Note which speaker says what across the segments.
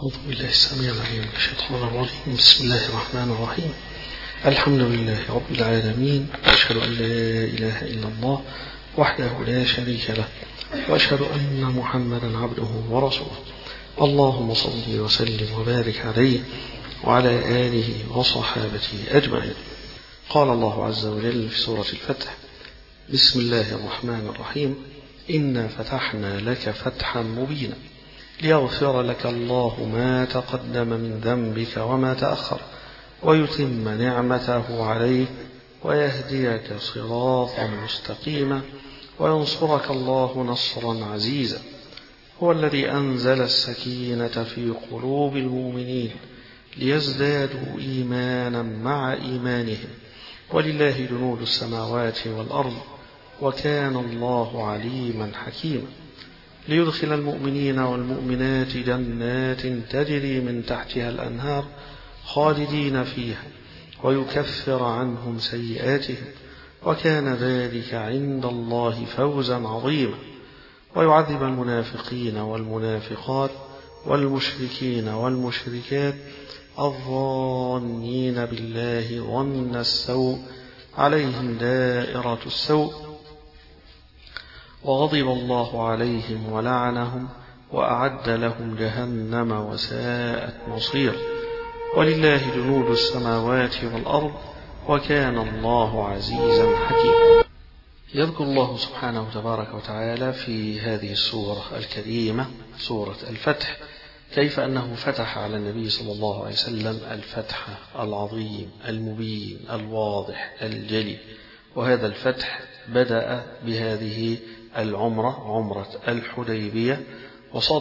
Speaker 1: أعوذ بالله السميع العليم من الشيطان الرجيم. بسم الله الرحمن الرحيم. الحمد لله رب العالمين، وأشهد أن لا إله إلا الله وحده لا شريك له، وأشهد أن محمدا عبده ورسوله. اللهم صل وسلم وبارك عليه وعلى آله وصحابته أجمعين. قال الله عز وجل في سورة الفتح: بسم الله الرحمن الرحيم. إنا فتحنا لك فتحا مبينا ليغفر لك الله ما تقدم من ذنبك وما تأخر ويتم نعمته عليك ويهديك صراطا مستقيما وينصرك الله نصرا عزيزا. هو الذي أنزل السكينة في قلوب المؤمنين ليزدادوا إيمانا مع إيمانهم ولله جنود السماوات والأرض وكان الله عليما حكيما. ليدخل المؤمنين والمؤمنات جنات تجري من تحتها الأنهار خالدين فيها ويكفر عنهم سيئاتهم وكان ذلك عند الله فوزا عظيما. ويعذب المنافقين والمنافقات والمشركين والمشركات الظانين بالله ظن السوء عليهم دائرة السوء وغضب الله عليهم ولعنهم وأعد لهم جهنم وساءت مصيرا. ولله جنود السماوات والأرض وكان الله عزيزا حكيما. يذكر الله سبحانه تبارك وتعالى في هذه السورة الكريمة سورة الفتح كيف أنه فتح على النبي صلى الله عليه وسلم الفتح العظيم المبين الواضح الجلي. وهذا الفتح بدأ بهذه العمرة، عمرة الحديبية، وصد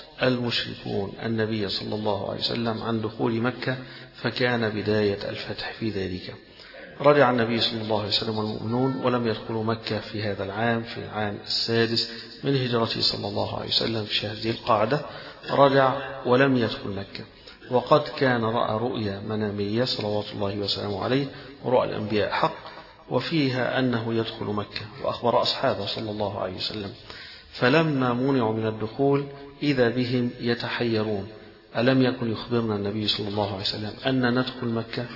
Speaker 1: المشركون النبي صلى الله عليه وسلم عن دخول مكة، فكان بداية الفتح في ذلك. رجع النبي صلى الله عليه وسلم والمؤمنون ولم يدخلوا مكة في هذا العام، في العام السادس من هجرته صلى الله عليه وسلم في شهر ذي القعدة. رجع ولم يدخل مكة، وقد كان رأى رؤيا منامية صلوات الله وسلامه عليه، ورؤى الأنبياء حق، وفيها أنه يدخل مكة، وأخبر أصحابه صلى الله عليه وسلم. فلما منعوا من الدخول إذا بهم يتحيرون: ألم يكن يخبرنا النبي صلى الله عليه وسلم أن ندخل مكة؟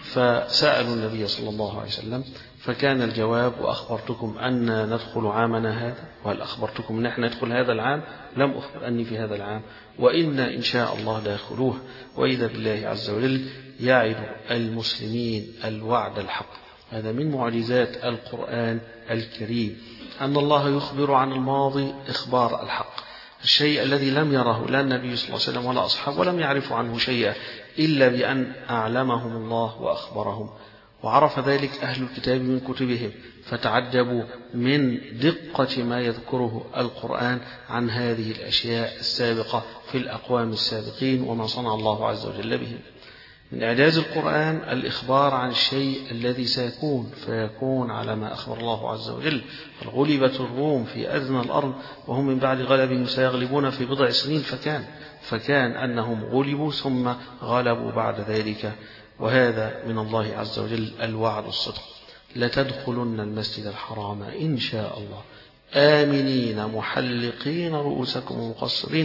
Speaker 1: فسألوا النبي صلى الله عليه وسلم، فكان الجواب: وأخبرتكم أن ندخل عامنا هذا؟ وهل أخبرتكم أن احنا ندخل هذا العام؟ لم أخبر أني في هذا العام، وإن إن شاء الله داخلوه. وإذا بالله عز وجل يعد المسلمين الوعد الحق. هذا من معجزات القرآن الكريم، أن الله يخبر عن الماضي إخبار الحق، الشيء الذي لم يره لا النبي صلى الله عليه وسلم ولا أصحابه، ولم يعرفوا عنه شيئا إلا بأن أعلمهم الله وأخبرهم. وعرف ذلك أهل الكتاب من كتبهم، فتعجبوا من دقة ما يذكره القرآن عن هذه الأشياء السابقة في الأقوام السابقين وما صنع الله عز وجل بهم. من إعجاز القرآن الإخبار عن الشيء الذي سيكون، فيكون على ما أخبر الله عز وجل. غلبت الروم في أدنى الأرض وهم من بعد غلبهم سيغلبون في بضع سنين، فكان أنهم غلبوا ثم غلبوا بعد ذلك. وهذا من الله عز وجل الوعد الصدق: لتدخلن المسجد الحرام إن شاء الله آمنين محلقين رؤوسكم ومقصرين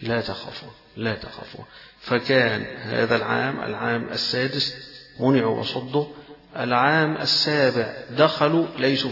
Speaker 1: لا تخافون. فكان هذا العام السادس منعوا وصدوا. العام السابع دخلوا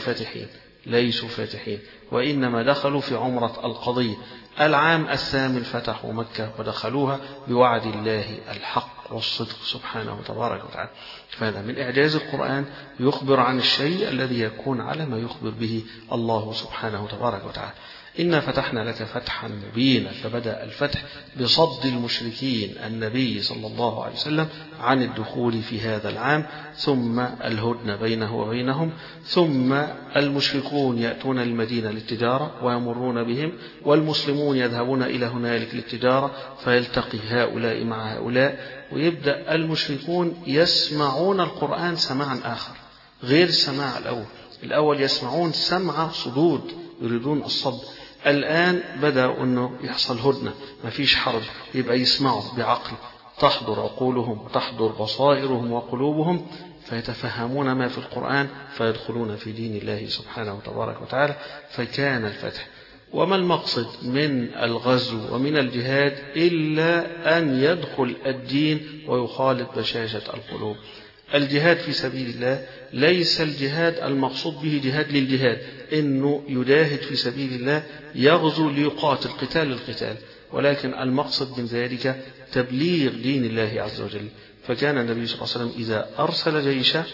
Speaker 1: ليسوا فاتحين وإنما دخلوا في عمرة القضية. العام الثامن فتحوا مكة ودخلوها بوعد الله الحق والصدق سبحانه تبارك وتعالى. فهذا من إعجاز القرآن، يخبر عن الشيء الذي يكون على ما يخبر به الله سبحانه تبارك وتعالى. إنا فتحنا لك فتحا مبينا. فبدأ الفتح بصد المشركين النبي صلى الله عليه وسلم عن الدخول في هذا العام، ثم الهدنة بينه وبينهم، ثم المشركون يأتون المدينة للتجارة ويمرون بهم، والمسلمون يذهبون إلى هنالك للتجارة، فيلتقي هؤلاء مع هؤلاء، ويبدأ المشركون يسمعون القرآن سماعا آخر غير السماع الأول يسمعون سمع صدود، يريدون الصد. الآن بدأ أنه يحصل هدنة، ما فيش حرج، يبقى يسمعوا بعقل، تحضر عقولهم وتحضر بصائرهم وقلوبهم، فيتفهمون ما في القرآن، فيدخلون في دين الله سبحانه وتبارك وتعالى. فكان الفتح. وما المقصد من الغزو ومن الجهاد إلا أن يدخل الدين ويخالط بشاشة القلوب. الجهاد في سبيل الله ليس الجهاد المقصود به جهاد للجهاد، إنه يجاهد في سبيل الله يغزو ليقاتل قتال للقتال، ولكن المقصد من ذلك تبليغ دين الله عز وجل. فكان النبي صلى الله عليه وسلم إذا أرسل جيشه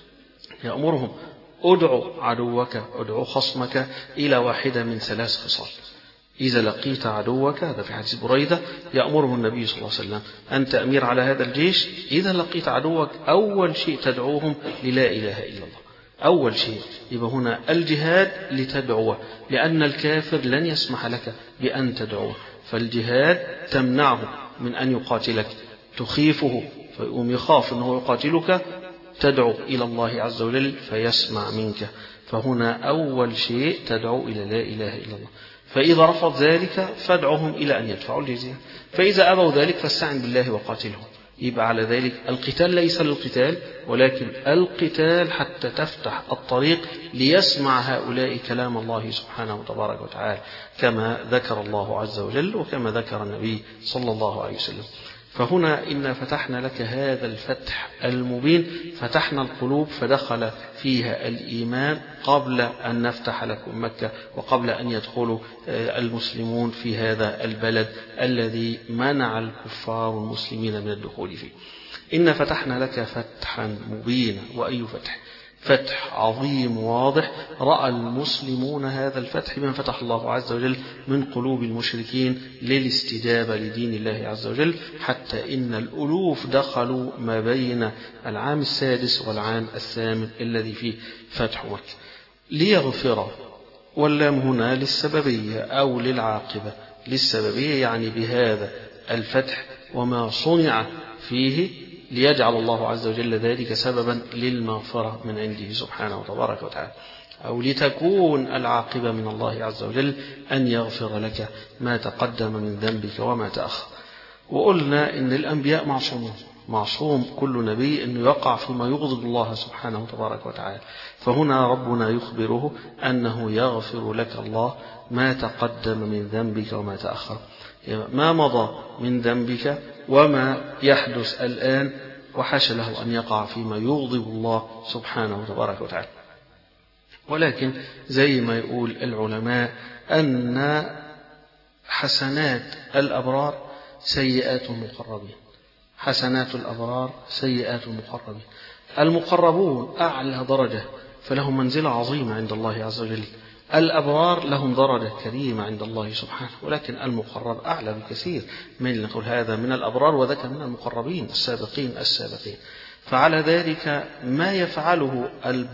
Speaker 1: يأمرهم ادعو عدوك، ادعو خصمك إلى واحدة من 3 خصال. إذا لقيت عدوك، هذا في حديث بريدة، يأمره النبي صلى الله عليه وسلم أنت أمير على هذا الجيش، إذا لقيت عدوك أول شيء تدعوهم للا إله إلا الله، أول شيء. يبقى هنا الجهاد لتدعوه، لأن الكافر لن يسمح لك بأن تدعوه، فالجهاد تمنعه من أن يقاتلك، تخيفه فيقوم يخاف أنه يقاتلك، تدعو إلى الله عز وجل فيسمع منك. فهنا أول شيء تدعو إلى لا إله إلا الله، فإذا رفض ذلك فادعوهم إلى أن يدفعوا الجزية، فإذا أبوا ذلك فاستعن بالله وقاتلهم. يبقى على ذلك القتال ليس للقتال، ولكن القتال حتى تفتح الطريق ليسمع هؤلاء كلام الله سبحانه وتبارك وتعالى، كما ذكر الله عز وجل وكما ذكر النبي صلى الله عليه وسلم. فهنا إن فتحنا لك هذا الفتح المبين، فتحنا القلوب فدخل فيها الإيمان قبل أن نفتح لكم مكة، وقبل أن يدخلوا المسلمون في هذا البلد الذي منع الكفار المسلمين من الدخول فيه. إن فتحنا لك فتحا مبينا. وأي فتح؟ فتح عظيم واضح. رأى المسلمون هذا الفتح بما فتح الله عز وجل من قلوب المشركين للاستجابة لدين الله عز وجل، حتى إن الألوف دخلوا ما بين العام 6 والعام 8 الذي فيه فتح مكة. ليغفر، واللام هنا للسببية أو للعاقبة. للسببية يعني بهذا الفتح وما صنع فيه ليجعل الله عز وجل ذلك سببا للمغفرة من عنده سبحانه وتبارك وتعالى، أو لتكون العاقبة من الله عز وجل أن يغفر لك ما تقدم من ذنبك وما تأخر. وقلنا إن الأنبياء معصومون، معصوم كل نبي أنه يقع فيما يغضب الله سبحانه وتبارك وتعالى. فهنا ربنا يخبره أنه يغفر لك الله ما تقدم من ذنبك وما تأخر، ما مضى من ذنبك وما يحدث الآن، وحاشا له أن يقع فيما يغضب الله سبحانه وتبارك وتعالى. ولكن زي ما يقول العلماء أن حسنات الأبرار سيئات المقربين، حسنات الأبرار سيئات المقربين. المقربون أعلى درجة فلهم منزلة عظيمة عند الله عز وجل، الأبرار لهم درجة كريمة عند الله سبحانه، ولكن المقرب أعلى بكثير من نقول هذا من الأبرار وذاك من المقربين السابقين. فعلى ذلك ما يفعله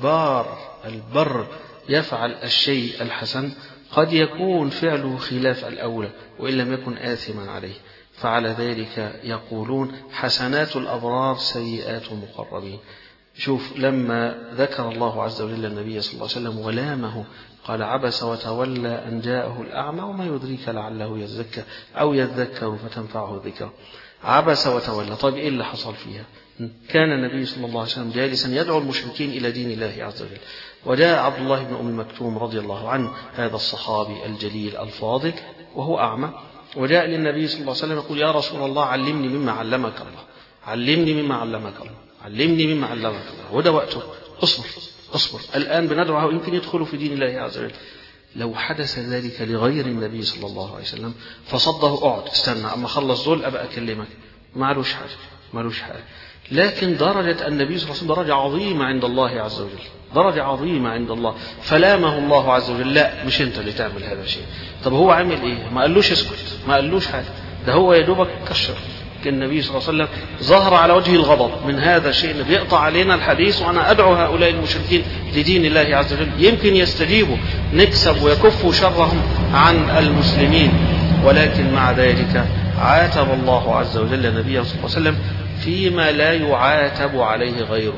Speaker 1: البر يفعل الشيء الحسن قد يكون فعله خلاف الأولى وإن لم يكن آثما عليه. فعلى ذلك يقولون حسنات الأبرار سيئات المقربين. شوف لما ذكر الله عز وجل النبي صلى الله عليه وسلم ولامه قال عبس وتولى أن جاءه الأعمى وما يدريك لعله يزكى أو يذكر فتنفعه الذكر. عبس وتولى. طيب إيه اللي حصل فيها؟ كان النبي صلى الله عليه وسلم جالسا يدعو المشركين إلى دين الله عز وجل، وجاء عبد الله بن أم مكتوم رضي الله عنه هذا الصحابي الجليل الفاضل وهو أعمى، وجاء للنبي صلى الله عليه وسلم يقول يا رسول الله علمني مما علمك الله، علمني مما علمك الله، علمني مما علمك الله. وده وقته، اصبر الآن بندعوه يمكن يدخلوا في دين الله عز وجل. لو حدث ذلك لغير النبي صلى الله عليه وسلم فصده اقعد استنى أما خلص دول أبقى أكلمك، معلوش حاجة. لكن درجة النبي صلى الله عليه وسلم درجة عظيمة عند الله عز وجل، درجة عظيمة عند الله، فلامه الله عز وجل لا مش انت اللي تعمل هذا الشيء. طب هو عمل ايه؟ ما قالوش اسكت، ما قالوش حاجة، ده هو يدوبك كشر. النبي صلى الله عليه وسلم ظهر على وجه الغضب من هذا الشيء اللي بيقطع علينا الحديث، وأنا أدعو هؤلاء المشركين لدين الله عز وجل يمكن يستجيبوا نكسب ويكفوا شرهم عن المسلمين. ولكن مع ذلك عاتب الله عز وجل النبي صلى الله عليه وسلم فيما لا يعاتب عليه غيره.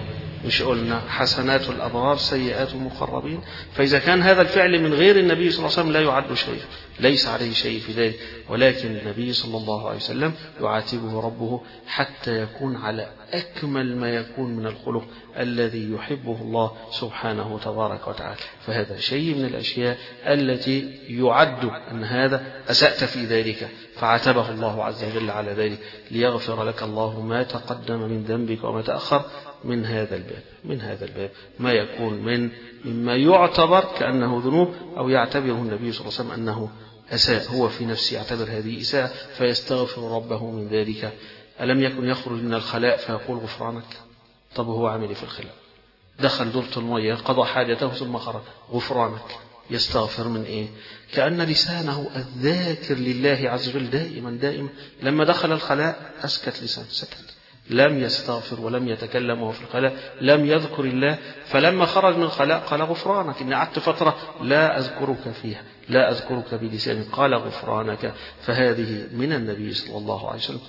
Speaker 1: مش قلنا حسنات الأبرار سيئات المقربين؟ فإذا كان هذا الفعل من غير النبي صلى الله عليه وسلم لا يعد شيء، ليس عليه شيء في ذلك، ولكن النبي صلى الله عليه وسلم يعاتبه ربه حتى يكون على أكمل ما يكون من الخلق الذي يحبه الله سبحانه تبارك وتعالى. فهذا شيء من الأشياء التي يعد أن هذا أسأت في ذلك، فعاتبه الله عز وجل على ذلك ليغفر لك الله ما تقدم من ذنبك وما تأخر من هذا الباب ما يكون مما يعتبر كأنه ذنوب أو يعتبره النبي صلى الله عليه وسلم أنه أساء، هو في نفسه يعتبر هذه إساءة فيستغفر ربه من ذلك. ألم يكن يخرج من الخلاء فيقول غفرانك؟ طب هو عمل في الخلاء، دخل دورة المياه قضى حاجته ثم خرج، غفرانك، يستغفر من إيه؟ كأن لسانه الذاكر لله عز وجل دائما لما دخل الخلاء أسكت لسانه، سكت، لم يستغفر ولم يتكلم وهو في الخلاء، لم يذكر الله. فلما خرج من الخلاء قال غفرانك، إن قعدت فترة لا أذكرك فيها، لا أذكرك بلساني، قال غفرانك. فهذه من النبي صلى الله عليه وسلم،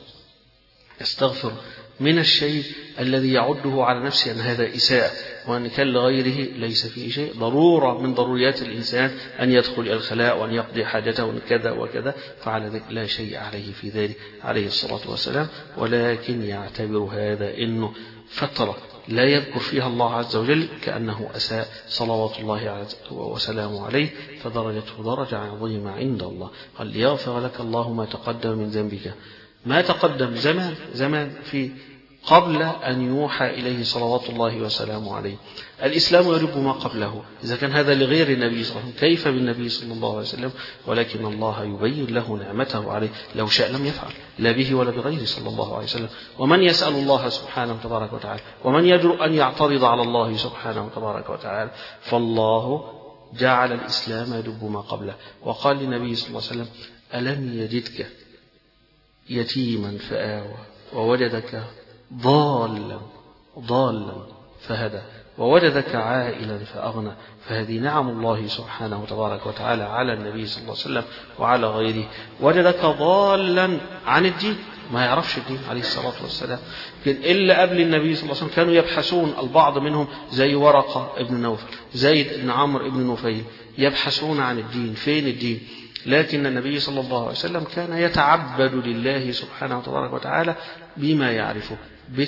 Speaker 1: يستغفر من الشيء الذي يعده على نفسه أن هذا إساءة، وأن كان لغيره ليس فيه شيء، ضرورة من ضروريات الإنسان أن يدخل إلى الخلاء وأن يقضي حاجته كذا وكذا، فعلى ذلك لا شيء عليه في ذلك عليه الصلاة والسلام، ولكن يعتبر هذا إنه فترة لا يذكر فيها الله عز وجل كأنه أساء صلوات الله وسلامه عليه، فدرجته درجة عظيمة عند الله. قال ليغفر لك الله ما تقدم من ذنبك، ما تقدم زمان في قبل أن يوحى إليه صلوات الله وسلامه عليه. الإسلام يجب ما قبله، إذا كان هذا لغير النبي صلى الله عليه وسلم كيف بالنبي صلى الله عليه وسلم؟ ولكن الله يبين له نعمته عليه، لو شاء لم يفعل لا به ولا بغيره صلى الله عليه وسلم. ومن يسأل الله سبحانه تبارك وتعالى، ومن يجرؤ أن يعترض على الله سبحانه تبارك وتعالى؟ فالله جعل الإسلام يجب ما قبله، وقال للنبي صلى الله عليه وسلم ألم يجدك يتيما فآوى ووجدك ضالا فهدى ووجدك عائلا فأغنى. فهذه نعم الله سبحانه تبارك وتعالى على النبي صلى الله عليه وسلم وعلى غيره. وجدك ضالا عن الدين، ما يعرفش الدين عليه الصلاة والسلام، إلا قبل النبي صلى الله عليه وسلم كانوا يبحثون، البعض منهم زي ورقة ابن نوفل، زيد بن عمرو ابن نفيل، يبحثون عن الدين، فين الدين؟ لكن النبي صلى الله عليه وسلم كان يتعبد لله سبحانه وتبارك وتعالى بما يعرفه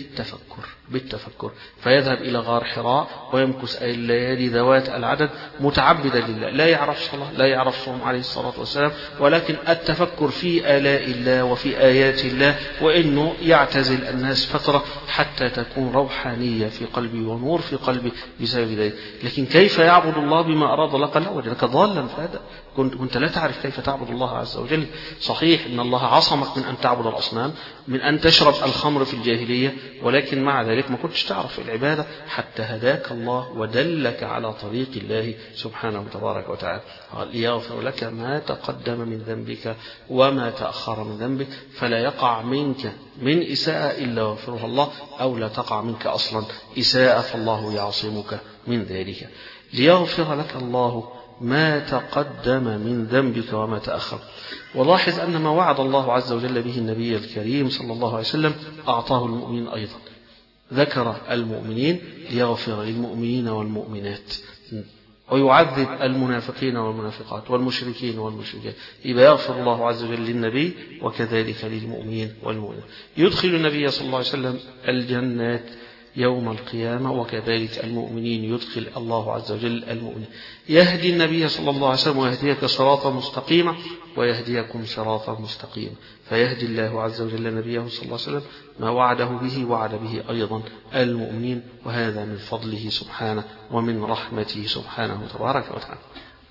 Speaker 1: بالتفكر، فيذهب إلى غار حراء ويمكث الليالي ذوات العدد متعبدا لله، لا يعرف صلاة، لا يعرف صوم عليه الصلاة والسلام، ولكن التفكر في آلاء الله وفي آيات الله، وإنه يعتزل الناس فترة حتى تكون روحانية في قلبي ونور في قلبي بسبب ذلك. لكن كيف يعبد الله بما أراد الله؟ قال لا، وجدك ضالا فهدى، كنت لا تعرف كيف تعبد الله عز وجل. صحيح إن الله عصمك من أن تعبد الأصنام، من أن تشرب الخمر في الجاهلية، ولكن مع ذلك ما كنتش تعرف العبادة حتى هداك الله ودلك على طريق الله سبحانه تبارك وتعالى. قال ليغفر لك ما تقدم من ذنبك وما تأخر من ذنبك، فلا يقع منك من إساءة إلا غفرها الله، أو لا تقع منك أصلا إساءة فالله يعصمك من ذلك. ليغفر لك الله ما تقدم من ذنبك وما تأخر. ولاحظ أن ما وعد الله عز وجل به النبي الكريم صلى الله عليه وسلم أعطاه المؤمنين أيضا، ذكر المؤمنين ليغفر للمؤمنين والمؤمنات، ويعذب المنافقين والمنافقات والمشركين والمشركات. يبقى يغفر الله عز وجل للنبي وكذلك للمؤمنين والمؤمنات. يدخل النبي صلى الله عليه وسلم الجنات يوم القيامة، وكذلك المؤمنين يدخل الله عز وجل المؤمنين. يهدي النبي صلى الله عليه وسلم ويهديك صراطا مستقيما ويهديكم صراطا مستقيما. فيهدي الله عز وجل نبيه صلى الله عليه وسلم ما وعده به، وعد به أيضا المؤمنين، وهذا من فضله سبحانه ومن رحمته سبحانه تبارك وتعالى.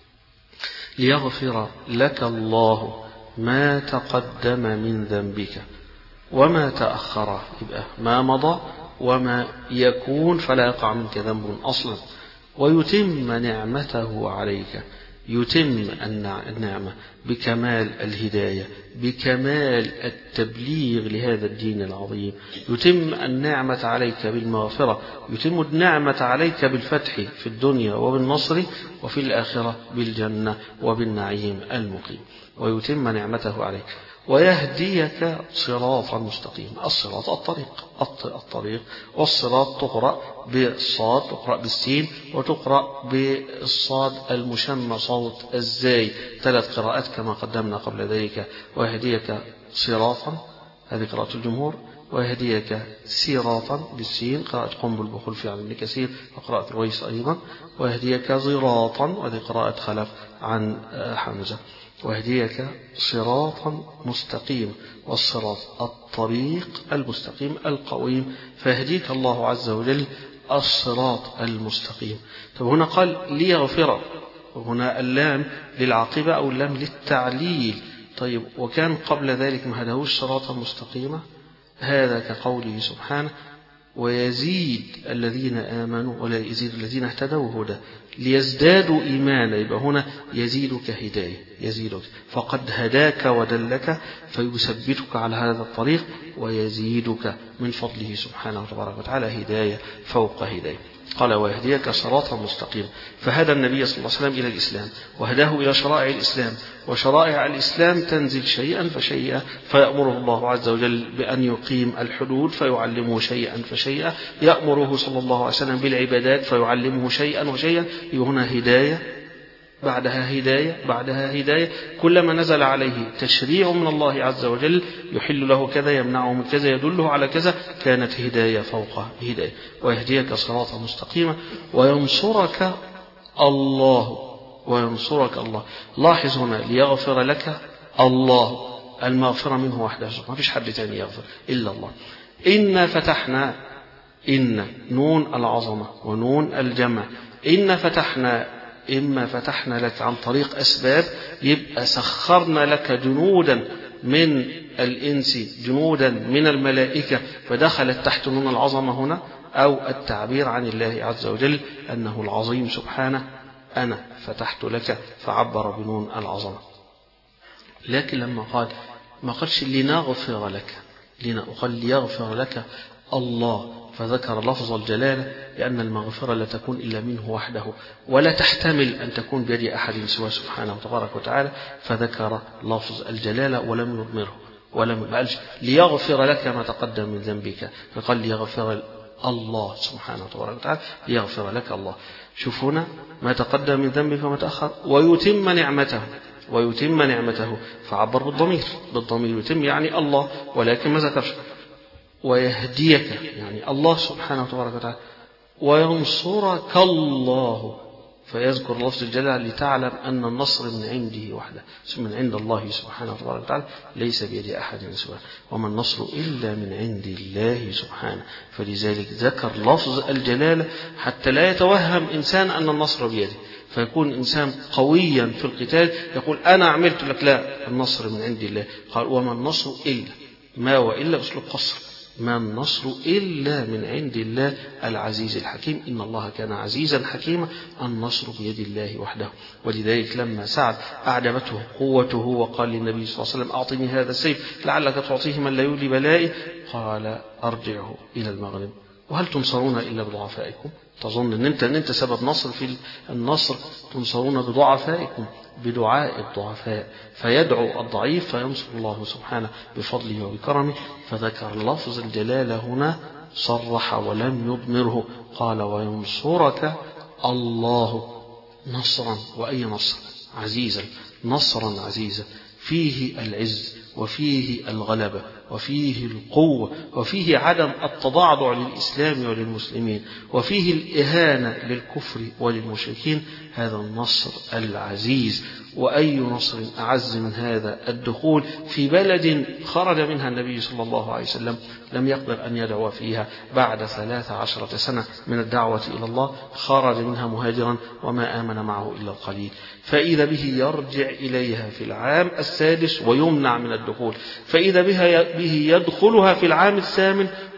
Speaker 1: ليغفر لك الله ما تقدم من ذنبك وما تأخر، يبقى ما مضى وما يكون فلا يقع منك ذنب أصلا، ويتم نعمته عليك، يتم النعمة بكمال الهداية، بكمال التبليغ لهذا الدين العظيم، يتم النعمة عليك بالمغفرة، يتم النعمة عليك بالفتح في الدنيا وبالنصر، وفي الآخرة بالجنة وبالنعيم المقيم، ويتم نعمته عليك. ويهديك صراطا مستقيما. الصراط الطريق، والصراط تقرأ بالصاد، تقرأ بالسين، وتقرأ بالصاد المشمى صوت الزاي، 3 قراءات كما قدمنا قبل ذلك. ويهديك صراطا، هذه قراءة الجمهور. ويهديك صراطا بالسين، قراءة قنبل بخلف عن ابن كثير وقراءة رويس أيضا. ويهديك صراطا، وهذه قراءة خلف عن حمزة. ويهديك صراطا مستقيما، والصراط الطريق المستقيم القويم، فيهديك الله عز وجل الصراط المستقيم. طب هنا قال ليغفر، وهنا اللام للعاقبة أو اللام للتعليل. طيب وكان قبل ذلك ما هدهوش صراطا مستقيما؟ هذا كقوله سبحانه ويزيد الذين آمنوا ولا يزيد الذين اهتدوا هدى ليزدادوا إيمانا. يبقى هنا يزيدك هداية، يزيدك فقد هداك ودلك فيثبتك على هذا الطريق، ويزيدك من فضله سبحانه وتبارك وتعالى هداية فوق هداية. قال ويهديك صراطا مستقيما، فهدى النبي صلى الله عليه وسلم إلى الإسلام، وهداه إلى شرائع الإسلام، وشرائع الإسلام تنزل شيئا فشيئا، فيأمره الله عز وجل بأن يقيم الحدود فيعلمه شيئا فشيئا، يأمره صلى الله عليه وسلم بالعبادات فيعلمه شيئا وشيئا. هنا هداية بعدها هداية بعدها هداية، كلما نزل عليه تشريع من الله عز وجل يحل له كذا، يمنعه من كذا، يدله على كذا، كانت هداية فوق هداية. ويهديك صراطا مستقيما وينصرك الله، وينصرك الله. لاحظ هنا ليغفر لك الله، المغفرة منه وحده، ما فيش حد تاني يغفر إلا الله. إنا فتحنا، إن نون العظمة ونون الجمع، إن فتحنا، إما فتحنا لك عن طريق أسباب، يبقى سخرنا لك جنودا من الإنس، جنودا من الملائكة، فدخلت تحت نون العظمة هنا، أو التعبير عن الله عز وجل أنه العظيم سبحانه. أنا فتحت لك، فعبر بنون العظمة. لكن لما قال ما قالش لنغفر لك، قال ليغفر لك الله، فذكر لفظ الجلالة لأن المغفرة لا تكون إلا منه وحده، ولا تحتمل أن تكون بيد أحد سوى سبحانه وتبارك وتعالى، فذكر لفظ الجلالة ولم يضمره، ولم قالش ليغفر لك ما تقدم من ذنبك، فقال ليغفر الله سبحانه وتبارك وتعالى، ليغفر لك الله. شوفونا ما تقدم من ذنبك وما تأخر، ويتم نعمته، ويتم نعمته، فعبر بالضمير يتم يعني الله، ولكن ما ذكرش. ويهديك يعني الله سبحانه وتبارك وتعالى، وينصرك الله، فيذكر لفظ الجلالة لتعلم أن النصر من عنده وحده، من عند الله سبحانه وتبارك وتعالى، ليس بيد أحد سواه، وما النصر إلا من عند الله سبحانه. فلذلك ذكر لفظ الجلالة حتى لا يتوهم إنسان أن النصر بيده، فيكون إنسان قويا في القتال يقول أنا عملت لك، لا، النصر من عند الله. قال وما النصر إلا، ما وإلا أسلوب قصر، ما النصر إلا من عند الله العزيز الحكيم، إن الله كان عزيزا حكيما، النصر بيد الله وحده. ولذلك لما سعد أعجبته قوته وقال للنبي صلى الله عليه وسلم أعطني هذا السيف لعلك تعطيه من لا يولي بلائي، قال أرجعه إلى المغرب، وهل تنصرون إلا بضعفائكم؟ تظن أن أنت سبب نصر في النصر؟ تنصرون بضعفائكم، بدعاء الضعفاء، فيدعو الضعيف فينصر الله سبحانه بفضله وبكرمه. فذكر لفظ الجلالة هنا صرح ولم يضمره، قال وينصرك الله نصرا، وأي نصر؟ عزيزا، نصرا عزيزا فيه العز وفيه الغلبة وفيه القوة وفيه عدم التضعضع للإسلام وللمسلمين وفيه الإهانة للكفر وللمشركين. هذا النصر العزيز. وأي نصر أعز من هذا الدخول في بلد خرج منها النبي صلى الله عليه وسلم لم يقدر أن يدعو فيها بعد 13 سنة من الدعوة إلى الله، خرج منها مهاجرا وما آمن معه إلا القليل، فإذا به يرجع إليها في العام 6 ويمنع من الدخول، فإذا به يدخلها في العام 8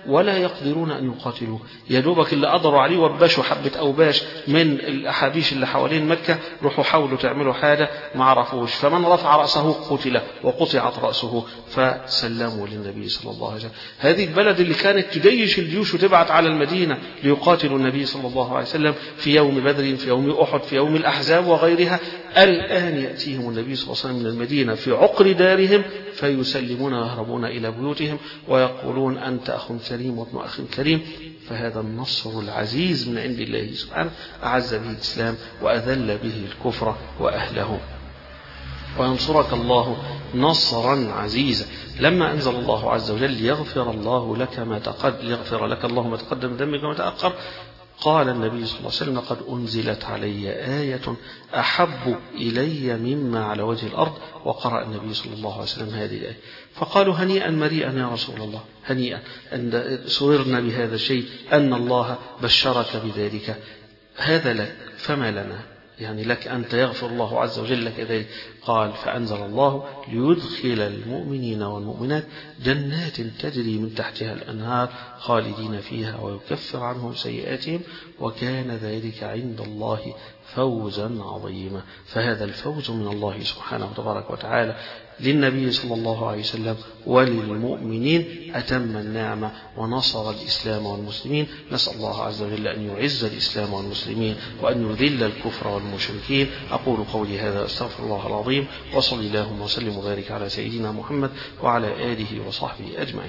Speaker 1: ولا يقدرون أن يقاتلوه، يا دوبك اللي قدروا عليه وبشوا حبة أوباش من الأحابيش اللي حوالين مكة، روحوا حاولوا تعملوا حاجة ما عرفوش، فمن رفع رأسه قتل وقطعت رأسه، فسلموا للنبي صلى الله عليه وسلم. هذه البلد اللي كانت تجيش الجيوش وتبعت على المدينة ليقاتلوا النبي صلى الله عليه وسلم في يوم بدر، في يوم أحد، في يوم الأحزاب وغيرها، الآن يأتيهم النبي صلى الله عليه وسلم من المدينة في عقر دارهم فيسلمون ويهربون إلى بيوتهم ويقولون أنت أخ كريم وابن أخ كريم. فهذا النصر العزيز من عند الله سبحانه، أعز به الإسلام وأذل به الكفر وأهله. وينصرك الله نصرا عزيزا. لما أنزل الله عز وجل ليغفر لك الله ما تقدم من ذنبك وما تأخر، قال النبي صلى الله عليه وسلم قد أنزلت علي آية أحب إلي مما على وجه الأرض، وقرأ النبي صلى الله عليه وسلم هذه الآية، فقالوا هنيئا مريئا يا رسول الله، هنيئا أن سررنا بهذا الشيء، أن الله بشرك بذلك، هذا لك فما لنا، يعني لك أنت يغفر الله عز وجل لك ذلك. قال فأنزل الله ليدخل المؤمنين والمؤمنات جنات تجري من تحتها الأنهار خالدين فيها ويكفر عنهم سيئاتهم وكان ذلك عند الله فوزا عظيما. فهذا الفوز من الله سبحانه وتبارك وتعالى للنبي صلى الله عليه وسلم وللمؤمنين، أتم النعمة ونصر الإسلام والمسلمين. نسأل الله عز وجل أن يعز الإسلام والمسلمين وأن يذل الكفر والمشركين. أقول قولي هذا أستغفر الله العظيم، وصلي اللهم وسلم وبارك على سيدنا محمد وعلى آله وصحبه أجمعين.